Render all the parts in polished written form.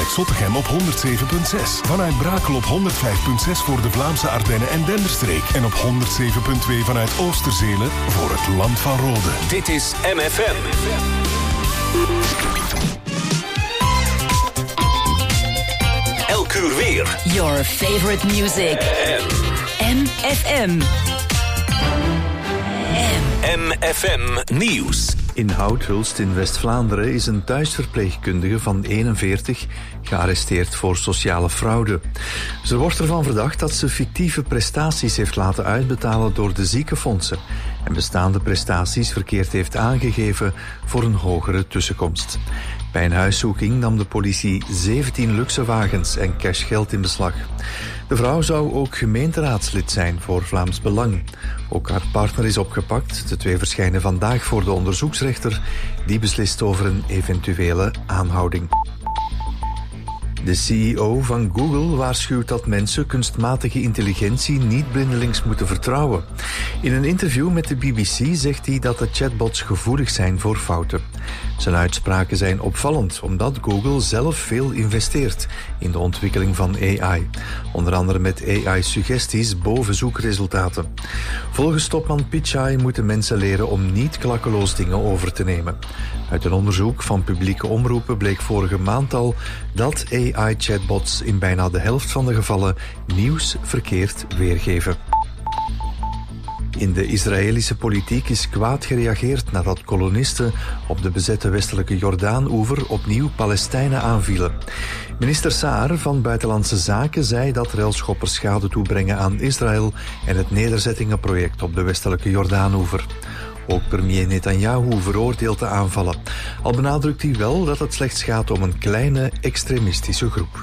vanuit Zottegem op 107.6. Vanuit Brakel op 105.6 voor de Vlaamse Ardennen en Denderstreek. En op 107.2 vanuit Oosterzelen voor het Land van Rode. Dit is MFM. Elk uur weer. Your favorite music. MFM. MFM Nieuws. In Houthulst in West-Vlaanderen is een thuisverpleegkundige van 41 gearresteerd voor sociale fraude. Ze wordt ervan verdacht dat ze fictieve prestaties heeft laten uitbetalen door de ziekenfondsen en bestaande prestaties verkeerd heeft aangegeven voor een hogere tussenkomst. Bij een huiszoeking nam de politie 17 luxe wagens en cashgeld in beslag. De vrouw zou ook gemeenteraadslid zijn voor Vlaams Belang. Ook haar partner is opgepakt. De twee verschijnen vandaag voor de onderzoeksrechter. Die beslist over een eventuele aanhouding. De CEO van Google waarschuwt dat mensen kunstmatige intelligentie niet blindelings moeten vertrouwen. In een interview met de BBC zegt hij dat de chatbots gevoelig zijn voor fouten. Zijn uitspraken zijn opvallend, omdat Google zelf veel investeert in de ontwikkeling van AI. Onder andere met AI-suggesties boven zoekresultaten. Volgens topman Pichai moeten mensen leren om niet klakkeloos dingen over te nemen. Uit een onderzoek van publieke omroepen bleek vorige maand al dat AI-chatbots in bijna de helft van de gevallen nieuws verkeerd weergeven. In de Israëlische politiek is kwaad gereageerd nadat kolonisten op de bezette westelijke Jordaan-oever opnieuw Palestijnen aanvielen. Minister Saar van Buitenlandse Zaken zei dat railschoppers schade toebrengen aan Israël en het nederzettingenproject op de westelijke Jordaan-oever. Ook premier Netanyahu veroordeelt de aanvallen. Al benadrukt hij wel dat het slechts gaat om een kleine extremistische groep.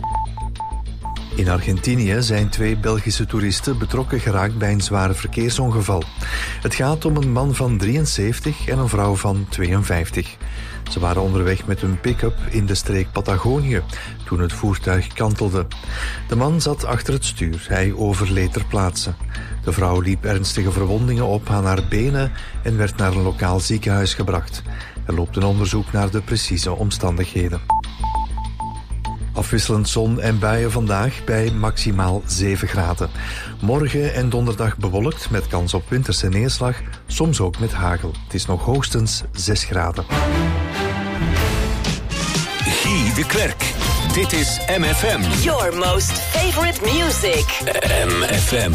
In Argentinië zijn 2 Belgische toeristen betrokken geraakt bij een zware verkeersongeval. Het gaat om een man van 73 en een vrouw van 52. Ze waren onderweg met hun pick-up in de streek Patagonië toen het voertuig kantelde. De man zat achter het stuur. Hij overleed ter plaatse. De vrouw liep ernstige verwondingen op aan haar benen en werd naar een lokaal ziekenhuis gebracht. Er loopt een onderzoek naar de precieze omstandigheden. Afwisselend zon en buien vandaag bij maximaal 7 graden. Morgen en donderdag bewolkt met kans op winterse neerslag, soms ook met hagel. Het is nog hoogstens 6 graden. Guy de Klerk. Dit is MFM. Your most favorite music. MFM.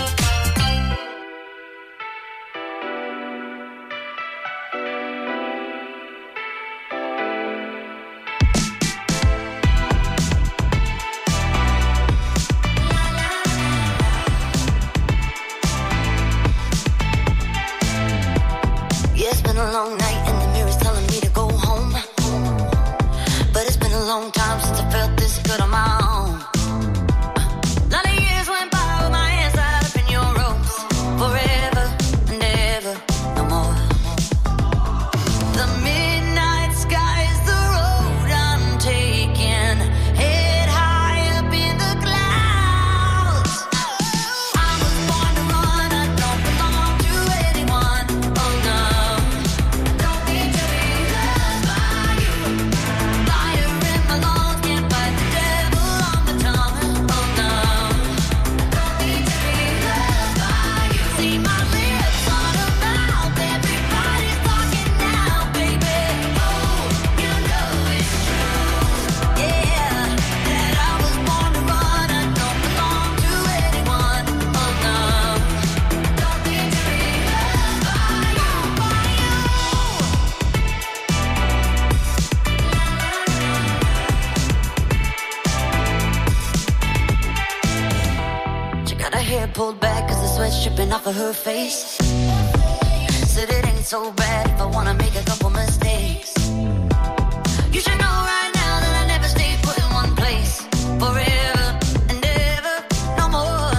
Pulled back cause the sweat's dripping off of her face. Said it ain't so bad if I wanna make a couple mistakes. You should know right now that I never stay put in one place forever and ever, no more.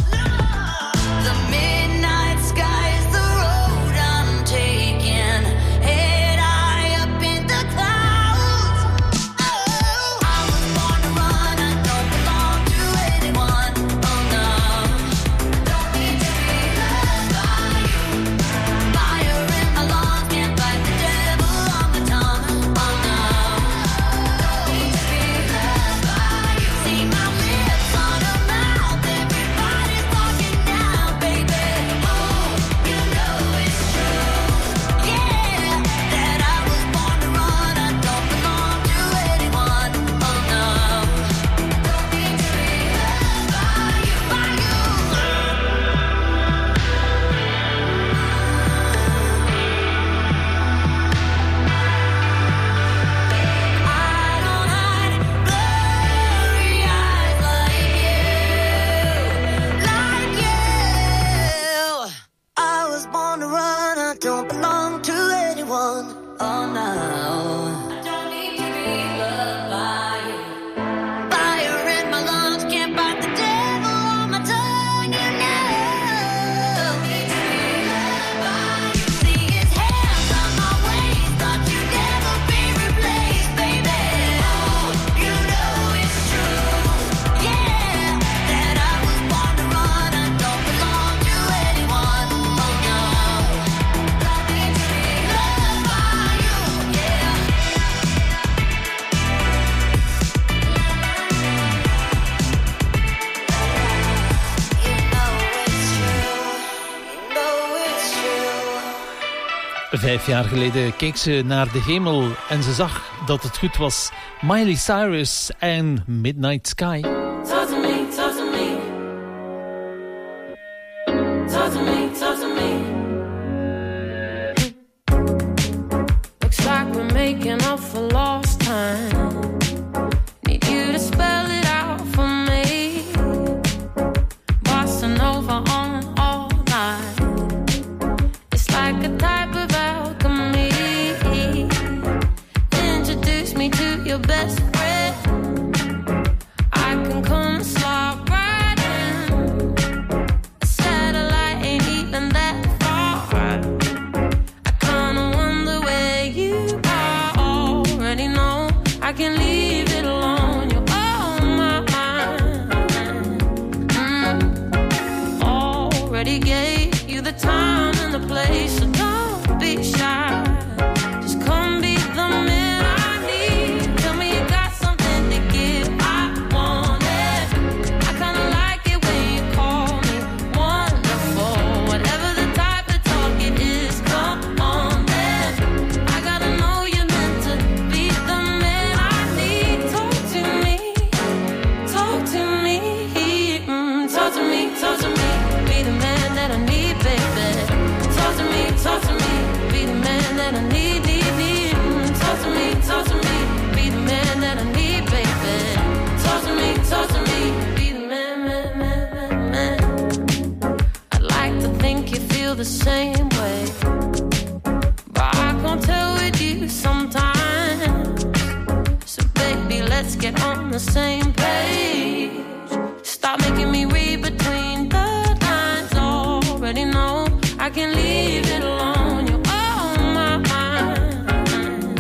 The midnight sky's the road I'm taking, head high up in the clouds. Oh, I was born to run, I don't belong to anyone. Oh no. Fire in my lungs, can't fight the devil on my tongue. Oh no. 5 jaar geleden keek ze naar de hemel en ze zag dat het goed was. Miley Cyrus en Midnight Sky. Talk to me, talk to me. Talk to me, talk to me. Looks like we're making up for lost time. Need you to spell it out for me. Bossing over on all night. It's like a type of alchemy. Introduce me to your best friend. I can come slide right in. A satellite ain't even that far. I kinda wonder where you are. Already know I can leave it alone. You're on my mind. Already gave you the time and the place, so don't be shy. Just come be the man I need. Tell me you got something to give. I want it. I kinda like it when you call me wonderful. Whatever the type of talk it is, come on then. I gotta know you're meant to be the man I need. Talk to me, talk to me, talk to me, talk to me. Be the man that I need, baby. Talk to me, talk to me. Be the man that I need, need, need. Talk to me, talk to me. Be the man that I need, baby. Talk to me, talk to me. Be the man, man, man, man, man. I'd like to think you feel the same way, but I can't tell with you sometimes. So baby, let's get on the same page. Stop making me read between the lines. Already know I can leave it alone. You're on my mind.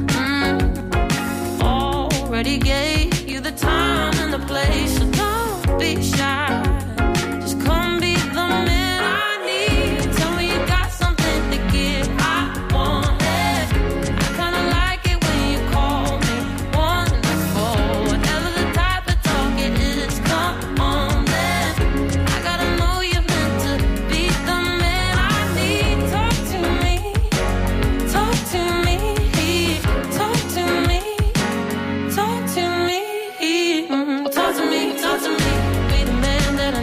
Already gave you the time and the place, so don't be shy. Just come be the man I need. Tell me you got something to give. I want it. I kinda like it when you call me wonderful. Whatever the type of talk it is, come on then. I gotta know you're meant to be the man I need. Talk to me, talk to me, talk to me, talk to me, talk to me, talk to me. Be the man that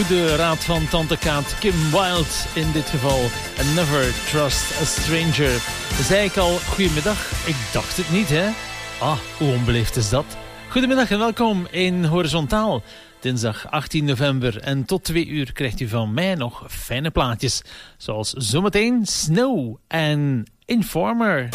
goede raad van tante Kaat. Kim Wilde in dit geval. And never trust a stranger. Zei ik al, goedemiddag? Ik dacht het niet, hè? Ah, hoe onbeleefd is dat? Goedemiddag en welkom in Horizontaal. Dinsdag 18 november en tot 2 uur krijgt u van mij nog fijne plaatjes. Zoals zometeen Snow en Informer.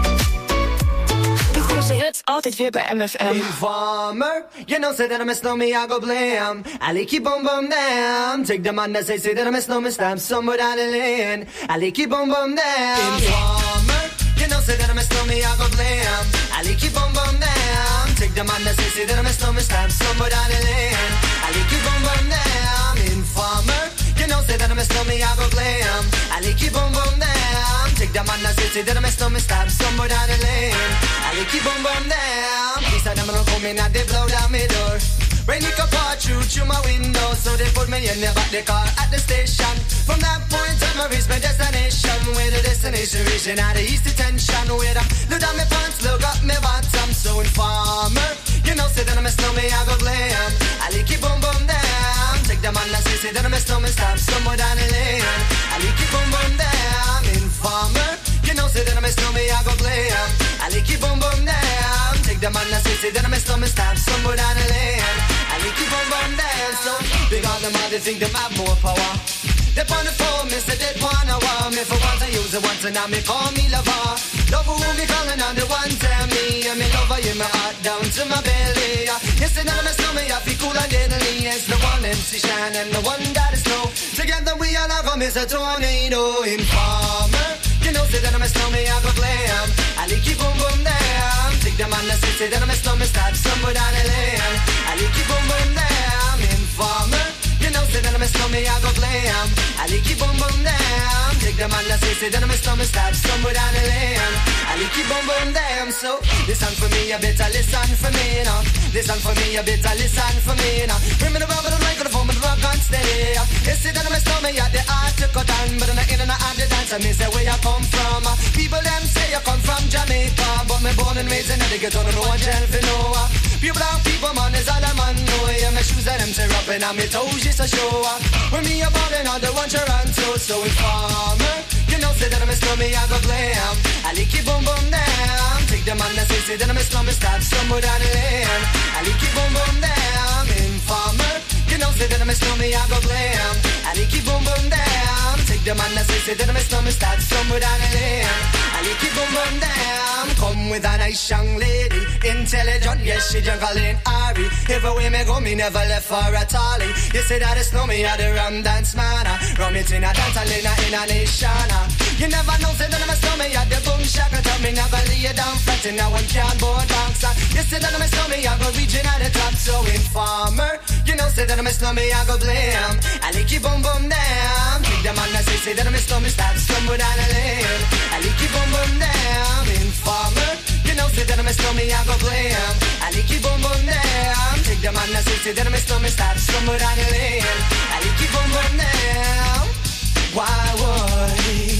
Het altijd weer bij MFM. Informer, you know say that I miss no me, I go blame. I like you boom boom damn. Take the man that say that I miss no me, stamp somewhere down the lane. I like you boom boom damn. Informer, you know say that I miss no me, I go blame. I like you boom boom damn. Take the man that say that I miss no me, stamp somewhere down the lane. I like you boom boom damn. Informer, you know say that I miss no me, I go blame. I like you boom boom damn. Take the man that say that I miss no me, stamp somewhere down the lane. I like you boom boom damn. These are them don't come in and they blow down my door. Rain it can pour through my window, so they put me in the back the car at the station. From that point on, I reach my destination. Where the destination region at the east detention. Where I look down my pants, look up my bottom. So Informer, you know say that I miss no me, I go blame. I like you boom boom damn. Take the man that say that I miss no me, stamp somewhere down the lane. I like you boom boom damn. Informer, you know say that I miss no me, I go blame. I like you boom boom damn. Take the man that say that I miss no me, stamp somewhere down the lane. I like you boom boom damn. So big on them all, they think they have more power. They on the phone, me say they wanna wow me. For once I use it once and now me call me lover. Love who me calling on the one tell me. And me lover in my heart down to my belly. You say that I miss no me, I feel cool and deadly. It's the one MC Shine and the one that is snow. Together we all have a miss a tornado. Informer, you know say that I miss no me, I go blame. I like you boom boom damn. Take the man that say that I miss no me, start somewhere down the lane. I like you boom boom damn. Informer, you know say that I miss no me, I go blame. I like you boom boom damn. Take the man that say that I miss no me, start somewhere down the lane. I like you boom boom damn. So listen for me, you better listen for me now. Listen for me, you better listen for me now. Bring me the rubber, the microphone, but the rock on steady. You say that I miss no me, at the art to cut on, but in the inner and the dance, I miss where you come from. People them say you come from Jamaica, but me born and raised in the ghetto, no one tell for no. Pure brown people, man, is all a man know. Yeah, my shoes and them tear up and on my toes just a show. When me a ballin' on the one Toronto, so Informer, you know say that I miss no me, I go blame. I like you boom boom damn. Take the man that say that I miss no me, start somewhere down the lane. I like you boom boom damn. Informer, you know say that I miss no me, I go blame. I like you boom boom damn. Take the man that say that I miss no me, start somewhere down the lane. I like you boom boom damn. Come with a nice young lady, intelligent, yes she juggling Ari. Everywhere me go, me never left for a tally. You say that it's no me, I the rum dance man. Rum it in a dance, I in a nation. You never know, say that I'm a snowman, you the boom shaka. Tell me never lay you down flat in a one cardboard box. You say that I'm a snowman, I go reaching at the top. So Informer, you know, say that I'm a snowman, I go blame. I like you boom boom damn. Take the man that say that I'm a snowman, start stumble down the lane. I like you boom boom damn. Informer, you know, say that I'm a snowman, I go blame. I like you boom boom damn. Take the man that say that I'm a snowman, start stumble down the lane. I like you boom boom damn. Why would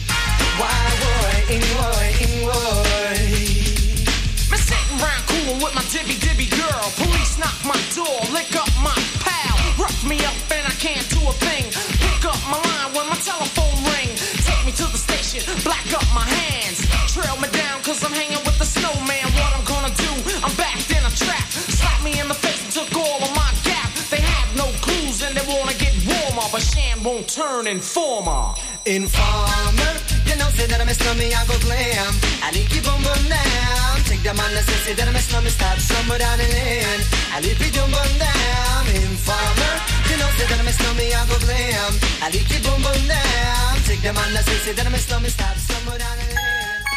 Me sitting round cool with my dibby girl. Police knock my door, lick up my pal. Rough me up and I can't do a thing. Pick up my line when my telephone ring. Take me to the station, black up my hands. Trail me down cause I'm hanging with the snowman. What I'm gonna do, I'm backed in a trap. Slap me in the face and took all of my gap. They have no clues and they wanna get warmer, but Shan won't turn informer. Informer, you know, say that I miss no me, I go blame. I like you boom boom down. Take the man that say that I miss no me, start somewhere down the lane. I like you boom boom down. Informer, you know, say that I miss no me, I go blame. I like you boom boom down. Take the man that say that I miss no me, start somewhere down the lane.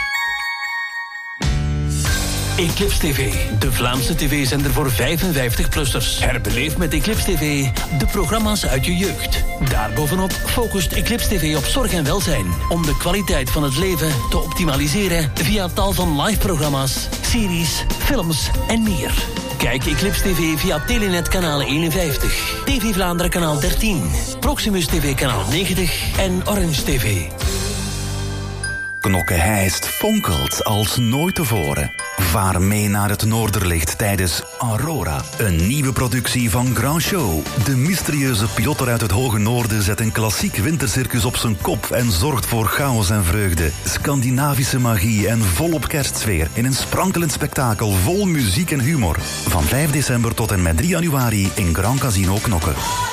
Eclipse TV, de Vlaamse tv-zender voor 55-plussers. Herbeleef met Eclipse TV de programma's uit je jeugd. Daarbovenop focust Eclipse TV op zorg en welzijn. Om de kwaliteit van het leven te optimaliseren via tal van live-programma's, series, films en meer. Kijk Eclipse TV via Telenet kanaal 51, TV Vlaanderen kanaal 13, Proximus TV kanaal 90 en Orange TV. Knokke hijst fonkelt als nooit tevoren. Vaar mee naar het Noorderlicht tijdens Aurora, een nieuwe productie van Grand Show. De mysterieuze piloter uit het hoge noorden zet een klassiek wintercircus op zijn kop en zorgt voor chaos en vreugde, Scandinavische magie en volop kerstsfeer in een sprankelend spektakel vol muziek en humor. Van 5 december tot en met 3 januari in Grand Casino Knokke.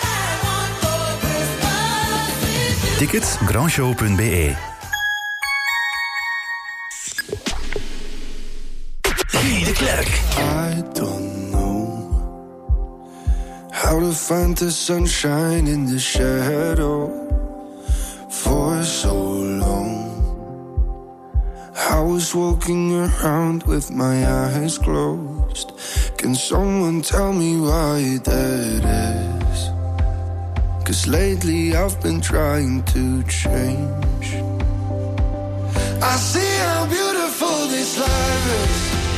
Tickets grandshow.be. Guy de Klerk. I don't know how to find the sunshine in the shadow for so long. I was walking around with my eyes closed. Can someone tell me why that is? 'Cause lately I've been trying to change. I see how beautiful this life is,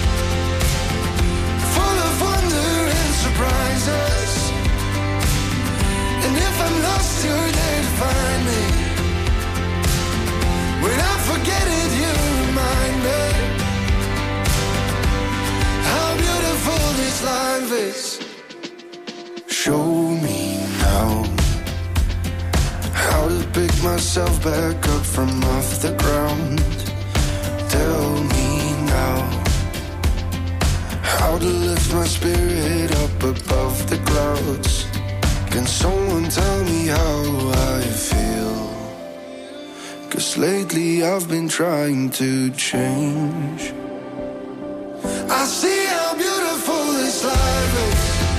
full of wonder and surprises. And if I'm lost, you're there to find me. When I forget it, you remind me how beautiful this life is. Show me now how to pick myself back up from off the ground. Tell me now how to lift my spirit up above the clouds. Can someone tell me how I feel? 'Cause lately I've been trying to change. I see how beautiful this life is,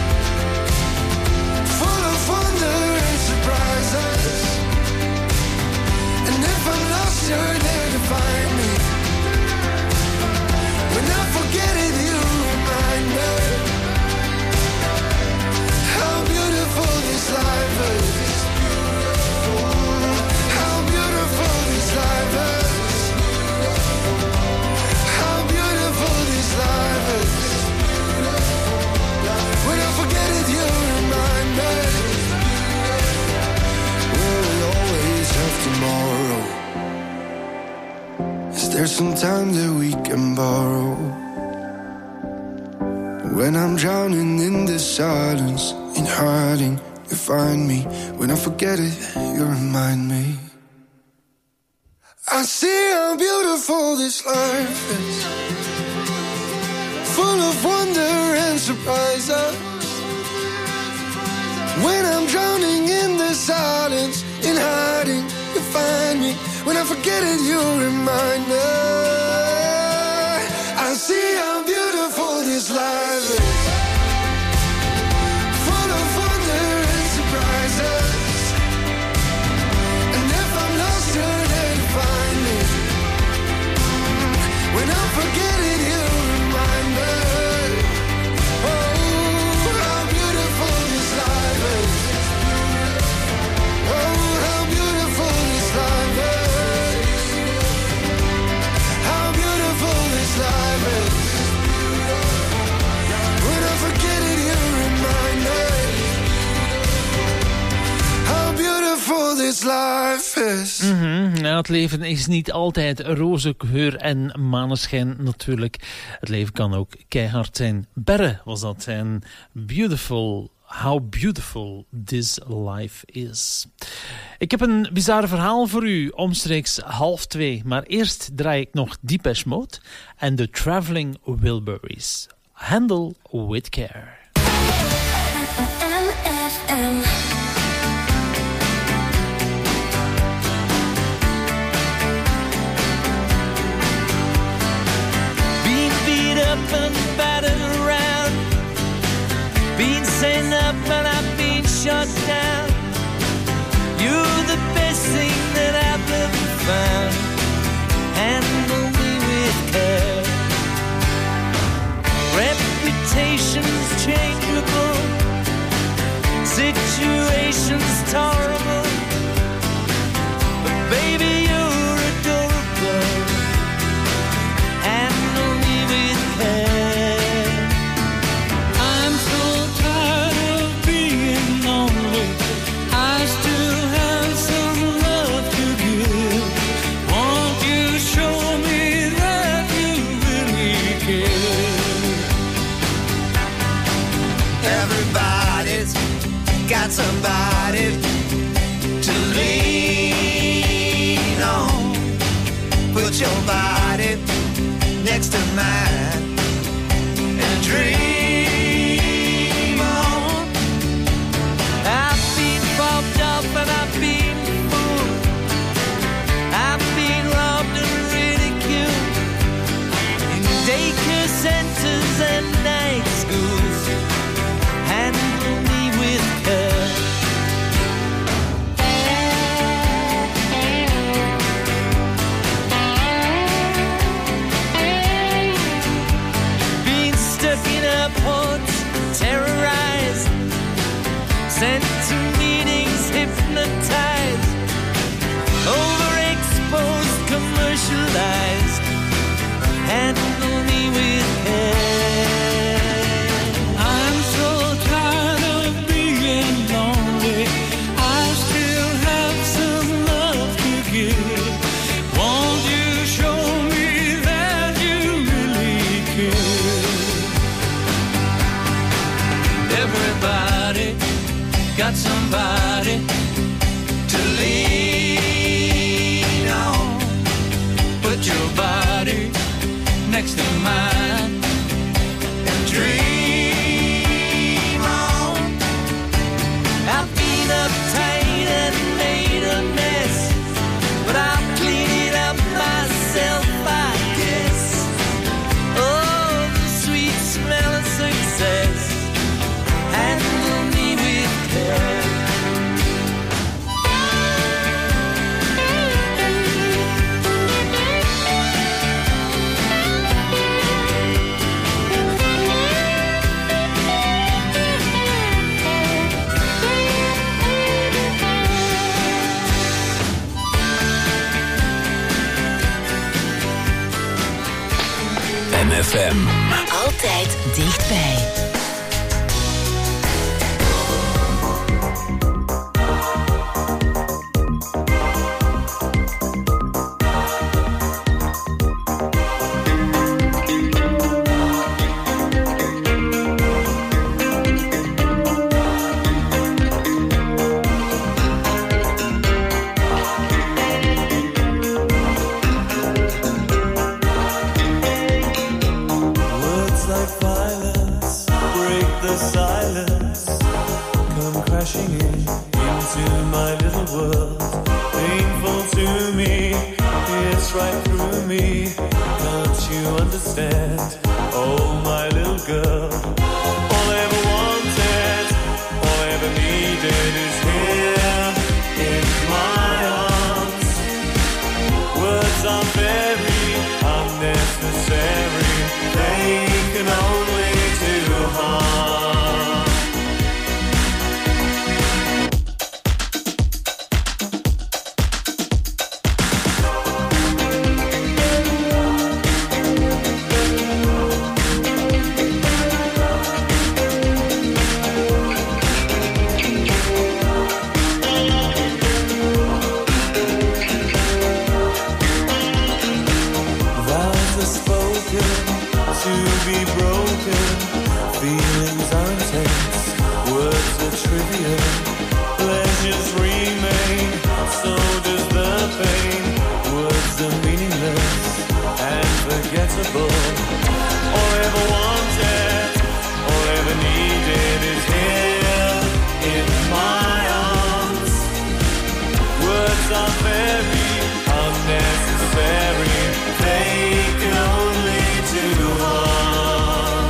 full of wonder and surprises. And if I'm lost, you're there to find me. When I forget it, you remind me how beautiful this life is. How beautiful this life is. How beautiful this life is. When I forget it, you remind me. Will we always have tomorrow? Is there some time that we can borrow? When I'm drowning in the silence, in hiding, you find me. When I forget it, you remind me. I see how beautiful this life is, full of wonder and surprises. When I'm drowning in the silence, in hiding, you find me. When I forget it, you remind me. I see how beautiful this life is, full of wonder and surprises. And if I'm lost, you're there to find me. When I forget it, you remind me. Oh, how beautiful this life is. Oh, how beautiful this life is. How beautiful this life is. When I forget it, you remind me how beautiful this life is. Nou, het leven is niet altijd roze geur en maneschijn natuurlijk. Het leven kan ook keihard zijn. Berre was dat. En beautiful, how beautiful this life is. Ik heb een bizar verhaal voor u, omstreeks 1:30. Maar eerst draai ik nog Depeche Mode en The Traveling Wilburys. Handle with care. Being beat up and battered around, being sent up and I've been shut down. You're the best thing that I've ever found. Handle me with care. Reputation's changeable, situation's tolerable, but baby you're adorable. Handle me with care. I'm so tired of being lonely. Put your body next to mine and dream on. I've been bobbed up and I've been fooled. I've been robbed and ridiculed in daycare centers and night schools. Handle me with care. Been stuck in airports, terrorized, sent to meetings, hypnotized, overexposed, commercialized. Handle me with care. I'm so tired of being lonely. I still have some love to give. Won't you show me that you really care? Everybody got somebody to lean on. Put your body next to mine and dream on. I've been uptight and made a mess, but I'll clean it up myself, I guess. Oh, the sweet smell of success. Handle me with care. MFM. Altijd dichtbij. Words like violence break the silence, come crashing into my little world. Painful to me, it's right through me. Don't you understand? Oh, my little girl. All I ever wanted, all I ever needed is here in my arms. Words are very unnecessary. They can only do harm. Vows are spoken to be broken. Feelings are intense, words are trivial. Pleasures remain, so does the pain. Words are meaningless and forgettable. All I ever wanted, all I ever needed is here in my arms. Words are very unnecessary. They can only do harm.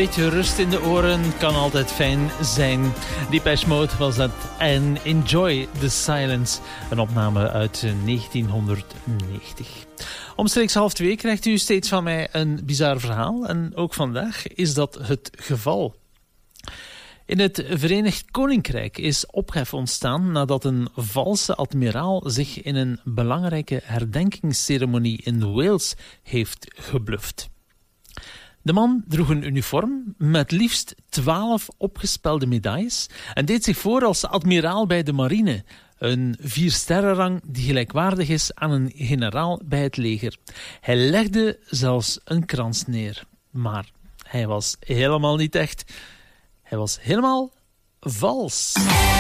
beetje rust in de oren kan altijd fijn zijn. Depeche Mode was dat. En Enjoy the Silence. Een opname uit 1990. Omstreeks 1:30 krijgt u steeds van mij een bizar verhaal. En ook vandaag is dat het geval. In het Verenigd Koninkrijk is ophef ontstaan nadat een valse admiraal zich in een belangrijke herdenkingsceremonie in Wales heeft gebluft. De man droeg een uniform met liefst 12 opgespelde medailles en deed zich voor als admiraal bij de marine, een 4-sterrenrang die gelijkwaardig is aan een generaal bij het leger. Hij legde zelfs een krans neer, maar hij was helemaal niet echt. Hij was helemaal vals.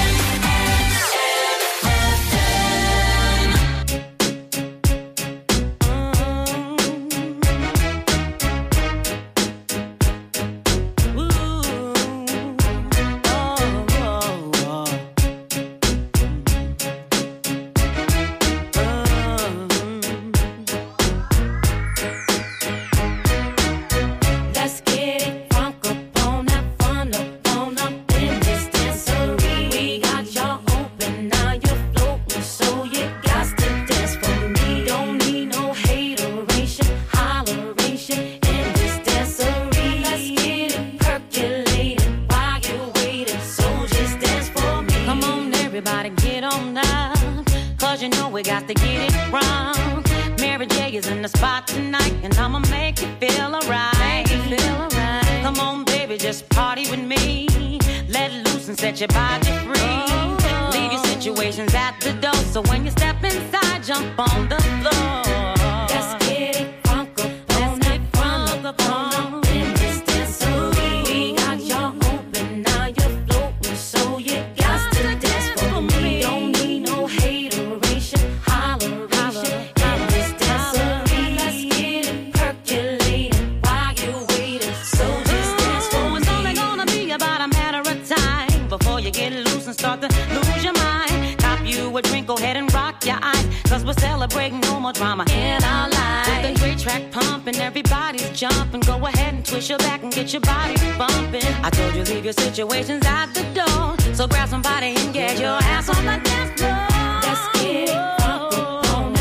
Situations at the door, so grab somebody and get your ass on the dance floor. Let's get it on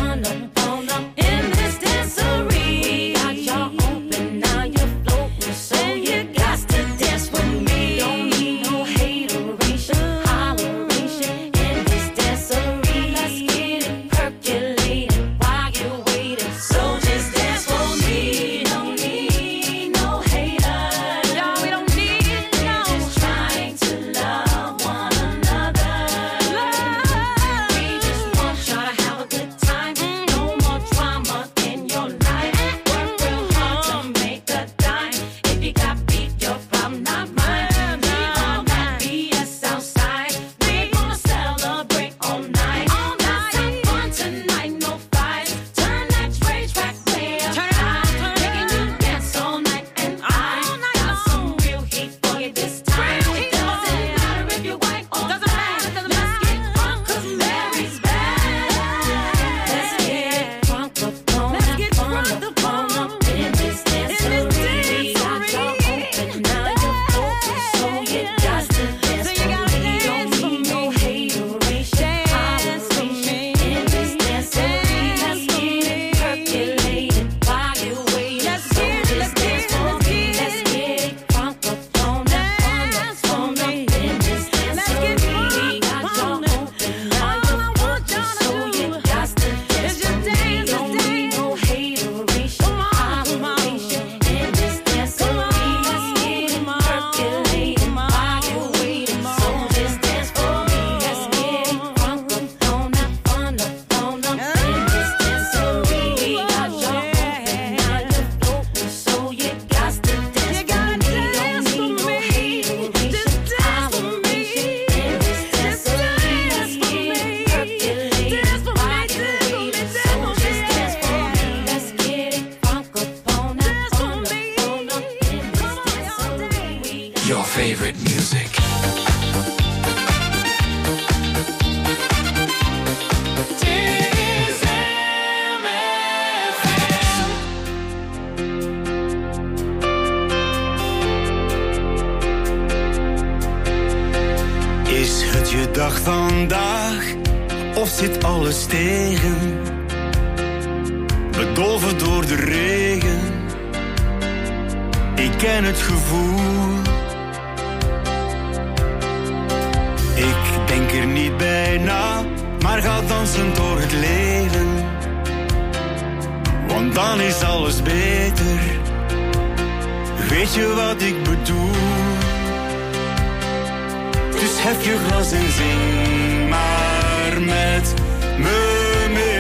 up in this dancery. We got y'all open, now you're floating, so you got to dance with me. Don't need no hateration, holleration in this dancery. Let's get it percolating while you're waiting, so just dance for me. Don't need no haters, y'all, we don't need. Trying to love one another. dag vandaag, of zit alles tegen? Bedolven door de regen, ik ken het gevoel. Ik denk er niet bij na, maar ga dansen door het leven. Want dan is alles beter, weet je wat ik bedoel? Dus hef je glas en zing maar met me mee.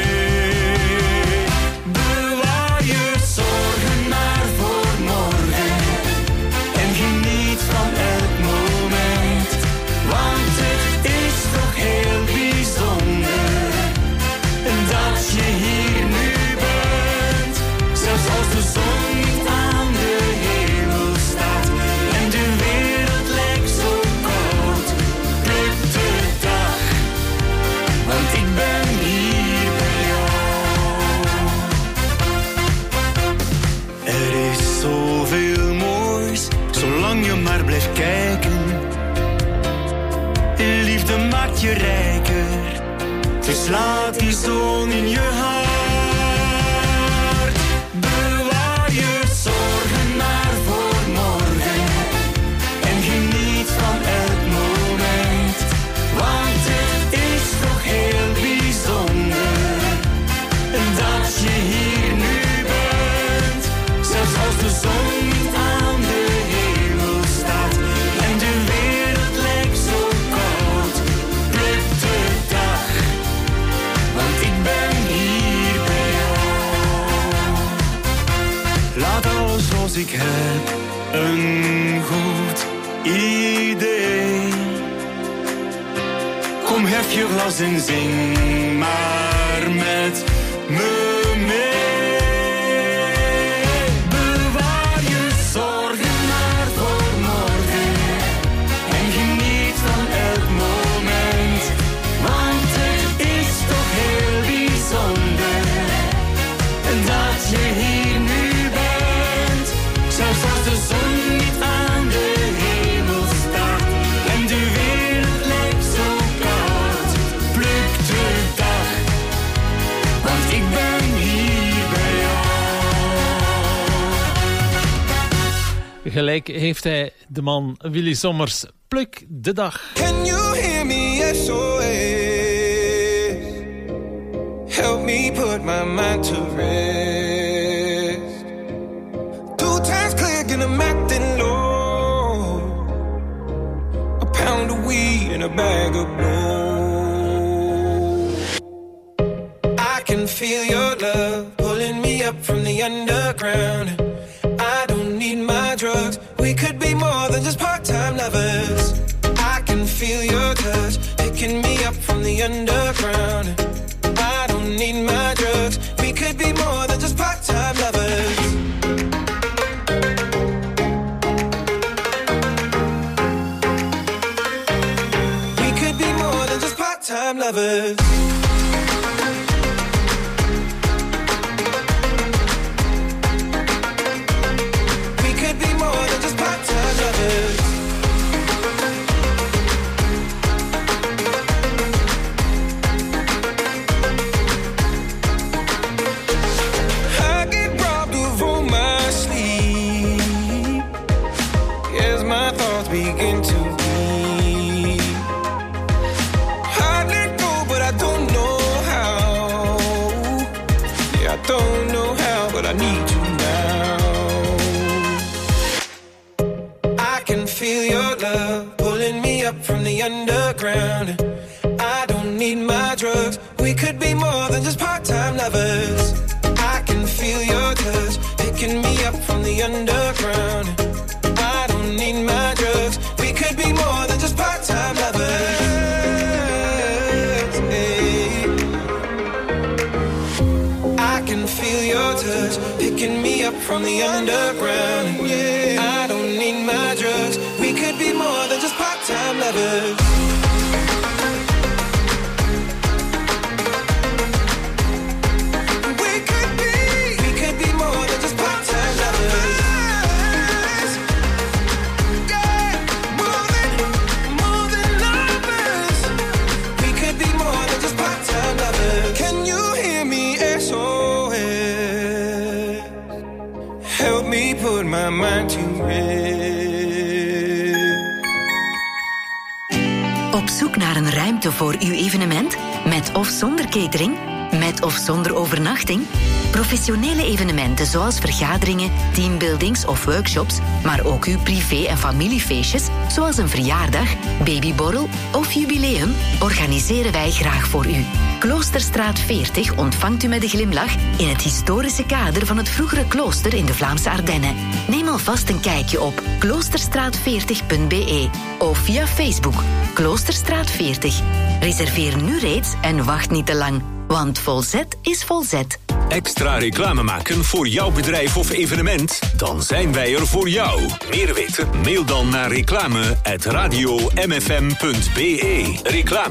Bewaar je zorgen maar voor morgen en geniet van elk moment. Want het is toch heel bijzonder dat je hier nu bent. Zelfs als de zon niet aan de hemel staat en de wereld lijkt zo koud, pluk de dag, want ik ben hier bij jou. Er is zoveel moois, zolang je maar blijft kijken. Liefde maakt je rijker, dus laat die zon in je hart. Bewaar je zorgen maar voor morgen en geniet van elk moment. Want het is toch heel bijzonder dat je hier nu bent. Zelfs als de zon niet aan de hemel staat en de wereld lijkt zo koud, pluk de dag, want ik ben hier bij jou. Laat alles zoals ik heb een goed idee. Kom, hef je glas en zing maar met me mee. Bewaar je zorgen maar voor morgen en geniet van elk moment. Want het is toch heel bijzonder dat je hier nu bent. Zelfs als de zon niet aan de hemel staat en de wereld lijkt zo koud, pluk de dag, want ik ben hier bij jou. Gelijk heeft hij, de man Willy Sommers. Pluk de dag. Can you hear me? SOS. Help me put my mind to rest. 2 times click and I'm acting low. A pound of weed and a bag of blow. I can feel your love pulling me up from the underground. I don't need my drugs. We could be more than just part-time lovers. I can feel your touch picking me up from the underground. I don't need my drugs. We could be more than just part-time lovers. We could be more than just part-time lovers. We could be more than just part-time lovers. I get robbed of all my sleep as my thoughts begin to bleed. I let go, but I don't know how. Yeah, I don't know how, but I need you now. I can feel your love pulling me up from the underground. I don't need my drugs. We could be more than just part-time lovers. I can feel your touch picking me up from the underground. I don't need my drugs. We could be more than just part-time lovers. Hey. I can feel your touch picking me up from the underground. Yeah. I don't need my drugs. We could be more than just part-time lovers. We could be more than just part-time lovers. Yeah, more than lovers. ruimte voor uw evenement? Met of zonder catering? Met of zonder overnachting? Professionele evenementen zoals vergaderingen, teambuildings of workshops, maar ook uw privé- en familiefeestjes, zoals een verjaardag, babyborrel of jubileum, organiseren wij graag voor u. Kloosterstraat 40 ontvangt u met een glimlach in het historische kader van het vroegere klooster in de Vlaamse Ardennen. Neem alvast een kijkje op kloosterstraat40.be of via Facebook Kloosterstraat 40. Reserveer nu reeds en wacht niet te lang, want Volzet is Volzet. Extra reclame maken voor jouw bedrijf of evenement? Dan zijn wij er voor jou. Meer weten? Mail dan naar reclame@radiomfm.be.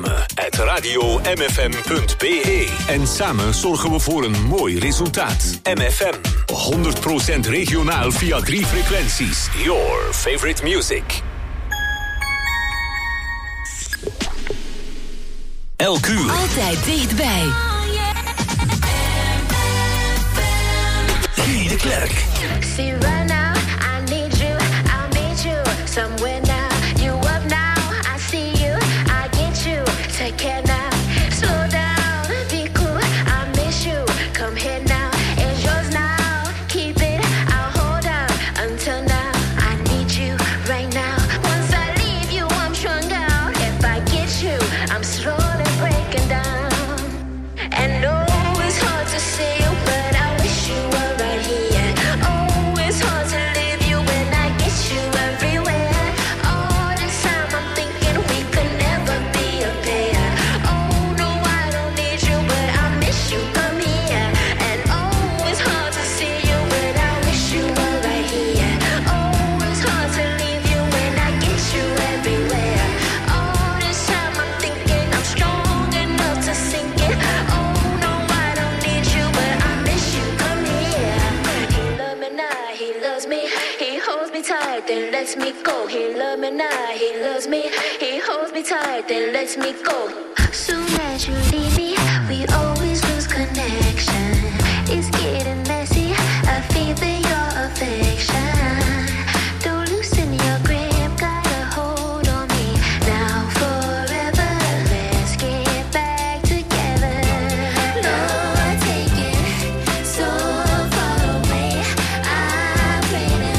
Reclame@radiomfm.be. En samen zorgen we voor een mooi resultaat. MFM. 100% regionaal via 3 frequenties. Your favorite music. Elk uur. Altijd dichtbij. Guy de Klerk. See right now, I need you, I'll meet you somewhere now. You up now, I see you, I get you. Take care now, slow down, be cool, I miss you. Come here now, it's yours now. Keep it, I'll hold on until now. I need you right now. Once I leave you, I'm strung out. If I get you, I'm slowly breaking down. And no, it's hard to say you, but I wish you were right here. Oh, it's hard to leave you when I get you everywhere. All this time I'm thinking we could never be a pair. Oh, no, I don't need you, but I miss you, come here. And oh, it's hard to see you, but I wish you were right here. Oh, it's hard to leave you when I get you everywhere. All this time I'm thinking I'm strong enough to sink it. Oh, no, I don't need you, but I miss you, come here. He loves me now, he loves me. He holds me tight, then lets me go. He loves me now, he loves me. He holds me tight, then lets me go. Soon as you leave me, we always lose connection. It's getting messy, I feel your affection. Don't loosen your grip, got a hold on me. Now forever, let's get back together. Lord, take it so far away. I pray to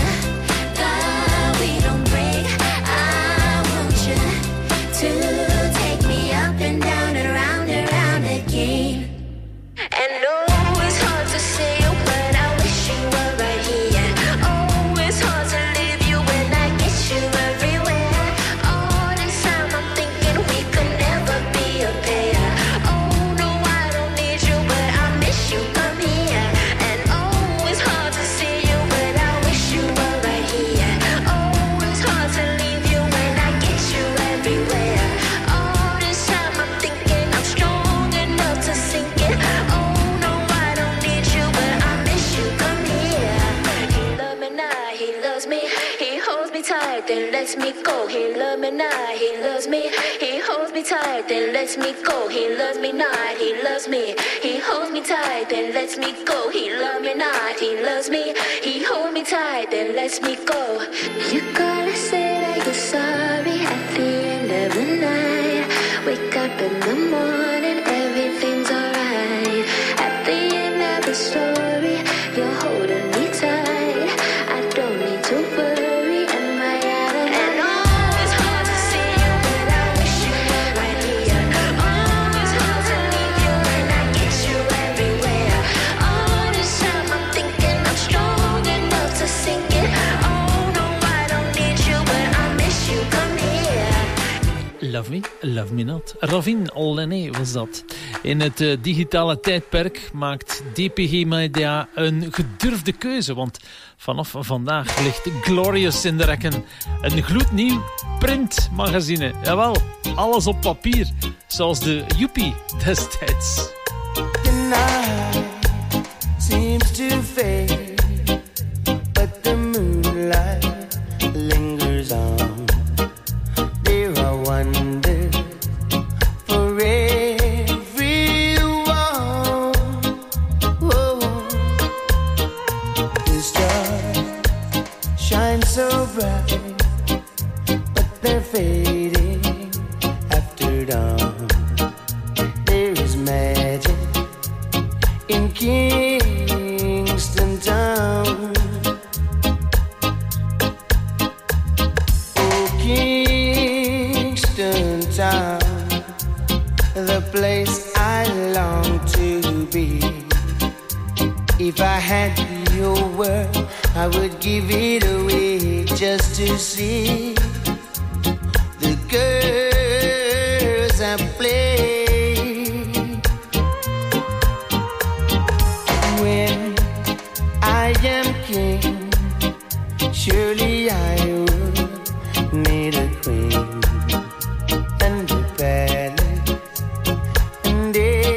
God we don't break. I want you to take me up and down and round again. And no, it's hard to say you, but I wish you were right here. Oh, it's hard to leave you when I get you everywhere. All this time I'm thinking we could never be a pair. Oh, no, I don't need you, but I miss you, come here. And oh, it's hard to see you, but I wish you were right here. Oh, it's hard to leave you when I get you everywhere. All this time I'm thinking I'm strong enough to sink it. Oh, no, I don't need you, but I miss you, come here. He loves me now, he loves me. He holds me tight, then lets me go. He loves me now, he loves me. He holds me tight, then lets me go. He loves me not, he loves me. He holds me tight, then lets me go. He loves me not, he loves me. He holds me tight, then lets me go. You gotta say that you're sorry at the end of the night. Wake up in the morning, everything's alright. At the end of the story, you're holding me tight. I don't need to worry, am I out of and oh, it's hard to see you, but I wish you were right here. Oh, it's hard to leave you when I get you everywhere. All this time I'm thinking I'm strong enough to sink it. Oh, no, I don't need you, but I miss you, come here. Love Me, Love Me Not. Ravin Olené was dat. In het digitale tijdperk maakt DPG Media een gedurfde keuze, want vanaf vandaag ligt Glorious in de rekken. Een gloednieuw printmagazine. Jawel, alles op papier, zoals de Joepie destijds. The night seems to fade, but the moonlight lingers on. There are wonders for everyone. Whoa. The stars shine so bright, but they're fading after dawn. Kingston town. Oh, Kingston town, the place I long to be. If I had your word, I would give it away just to see the girls I play. When I am king, surely I would need a queen and a palace and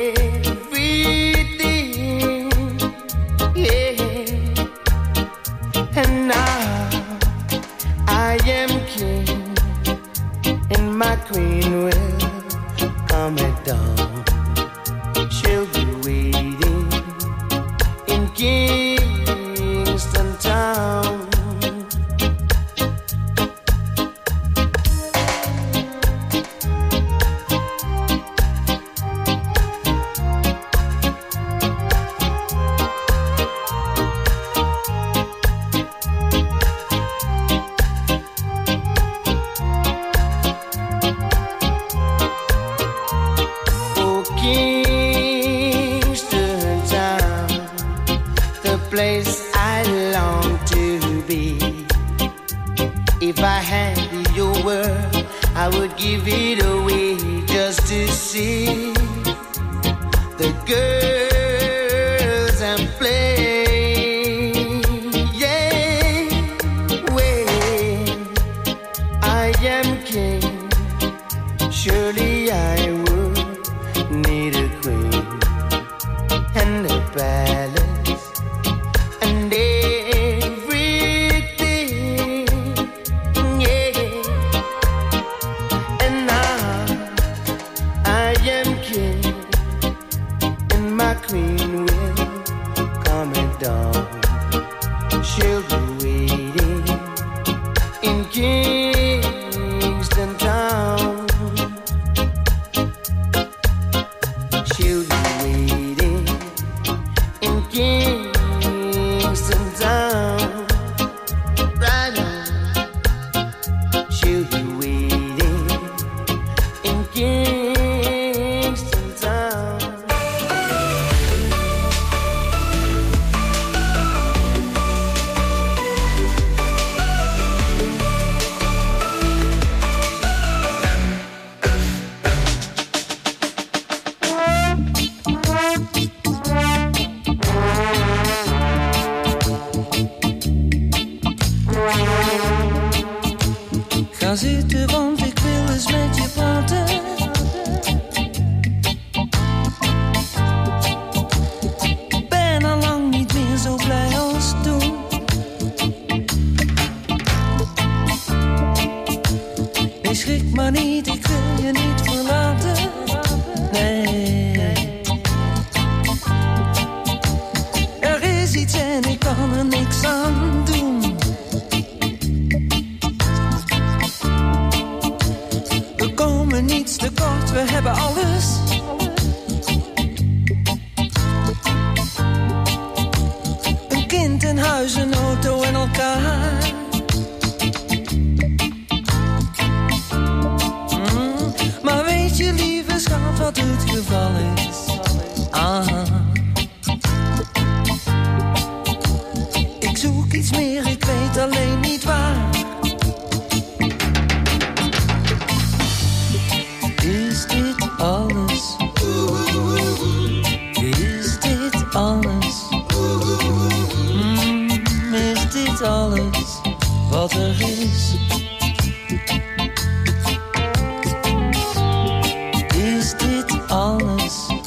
everything, yeah. And now I am king, and my queen will come at dawn. She'll be waiting in Kingston town. Oh, Kingston town, the place I long to be. If I had your word, I would give it away just to see the girls and play. Yeah, when I am king, surely I would need a queen and a palace and everything, yeah. And now I am king, and my queen will come at dawn. She'll be waiting in Kingston town. She'll be waiting in Kingston town. Right now, she'll be waiting in Kingston town. Ga zitten, want ik wil eens met je praten. Ben al lang niet meer zo blij als toen. Nee, schrik maar niet, ik wil je niet verlaten. Nee. Er is iets en ik kan er niks aan doen. We komen niets tekort, we hebben alles. Een kind, een huis, een auto en elkaar. Maar weet je, lieve schat, wat het geval is? Ik zoek iets meer, ik weet alleen niet waar. Is dit alles? Is dit alles? Is dit alles wat er is? Is dit alles?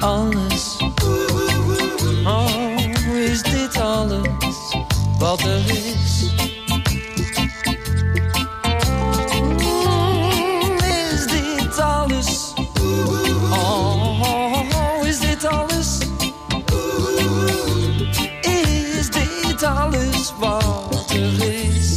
alles? Oh, is dit alles wat er is? Is dit alles? Oh, is dit alles? Is dit alles wat er is?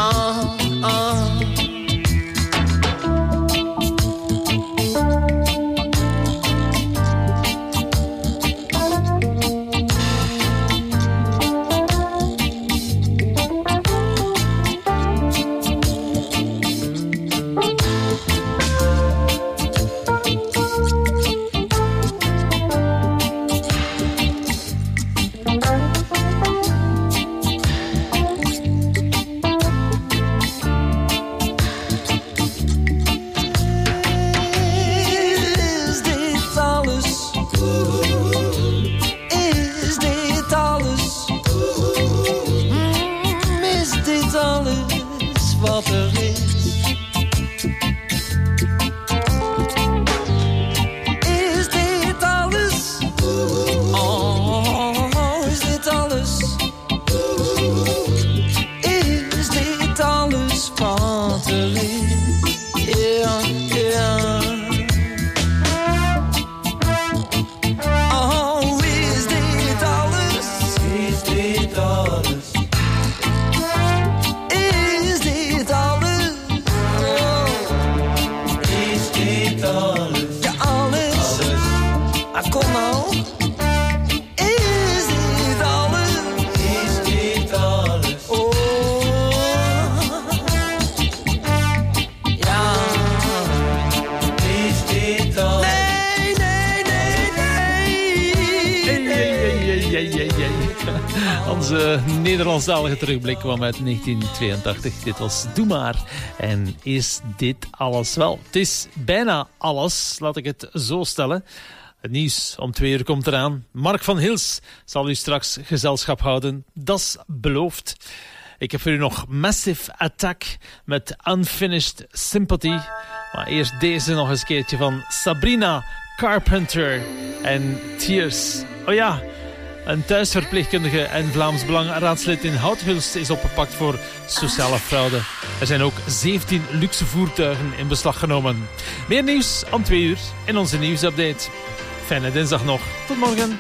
Onze Nederlandstalige terugblik kwam uit 1982. Dit was Doe Maar. En is dit alles? Wel, het is bijna alles, laat ik het zo stellen. Het nieuws om 2 uur komt eraan. Mark van Hils zal u straks gezelschap houden. Dat is beloofd. Ik heb voor u nog Massive Attack met Unfinished Sympathy. Maar eerst deze nog eens een keertje van Sabrina Carpenter en Tears. Oh ja, een thuisverpleegkundige en Vlaams Belang raadslid in Houthulst is opgepakt voor sociale fraude. Er zijn ook 17 luxe voertuigen in beslag genomen. Meer nieuws om 2 uur in onze nieuwsupdate. Fijne dinsdag nog. Tot morgen.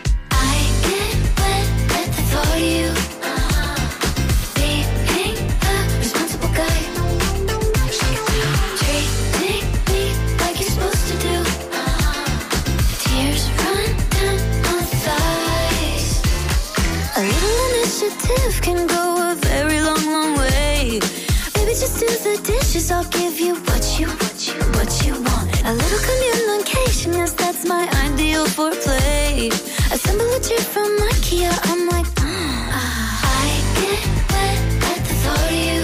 Can go a very long, long way. Maybe just do the dishes. I'll give you what you want. A little communication, yes, that's my ideal for play. Assemble a chair from IKEA. I'm like, I get wet at the thought of you.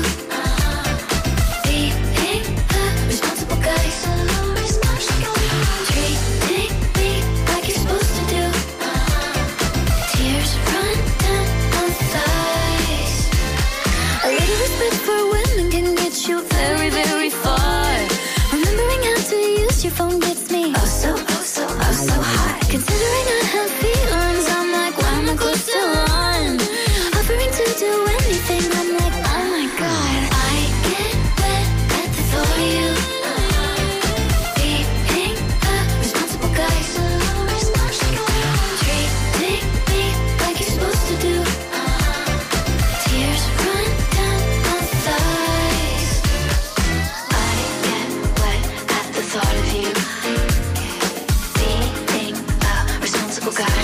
Being a responsible guy, so responsible. Treating me like you're supposed to do. Tears run down my thighs. A little respect for women can get you very, very far. Remembering how to use your phone gets me so high. Considering I have feelings, I'm like, why am I close to one? Offering to do anything, I'm like, oh my god. I get wet at the thought of you. Being a responsible guy, so responsible. Treating me like you're supposed to do. Tears run down my thighs. I get wet at the thought of you. Being a responsible guy.